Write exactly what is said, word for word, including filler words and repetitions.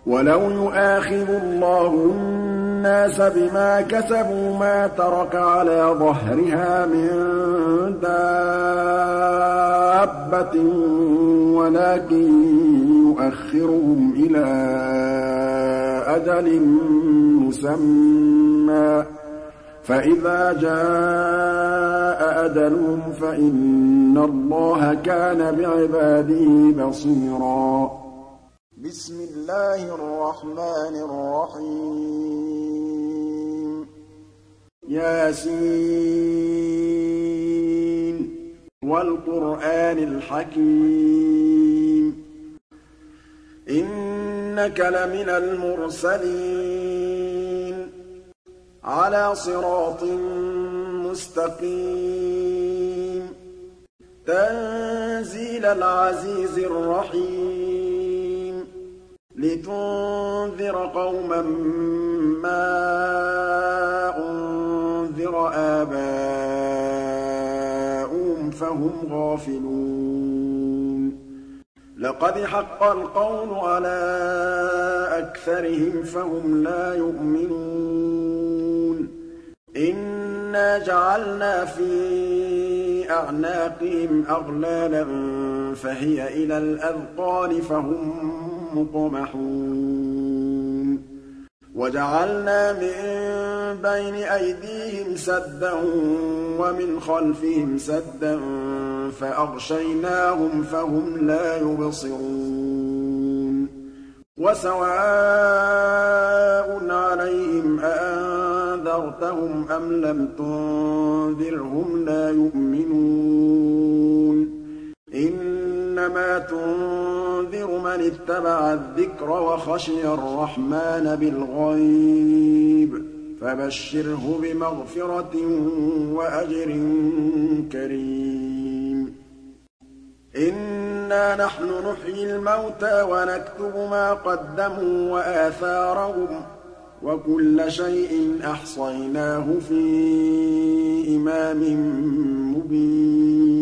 وَلَوْ يُؤَاخِذُ اللَّهُ النَّاسَ بِمَا كَسَبُوا مَا تَرَكَ عَلَىٰ ظَهْرِهَا مِن دَابَّةٍ وَلَٰكِن يُؤَخِّرُهُمْ إِلَىٰ أَجَلٍ مُّسَمًّى ۖ فَإِذَا جَاءَ أَجَلُهُمْ فَإِنَّ اللَّهَ كَانَ بِعِبَادِهِ بَصِيرًا. بسم الله الرحمن الرحيم. ياسين والقرآن الحكيم إنك لمن المرسلين على صراط مستقيم تنزيل العزيز الرحيم لتنذر قوما ما أنذر آباؤهم فهم غافلون لقد حق القول على أكثرهم فهم لا يؤمنون إنا جعلنا في أعناقهم أغلالا فهي إلى الأذقان فهم مقمحون وجعلنا من بين أيديهم سدا ومن خلفهم سدا فأغشيناهم فهم لا يبصرون وسواء عليهم أأنذرتهم أم لم تنذرهم لا يؤمنون إنما تنذر من اتبع الذكر وخشي الرحمن بالغيب فبشره بمغفرة وأجر كريم إنا نحن نحيي الموتى ونكتب ما قدموا وآثارهم وكل شيء أحصيناه في إمام مبين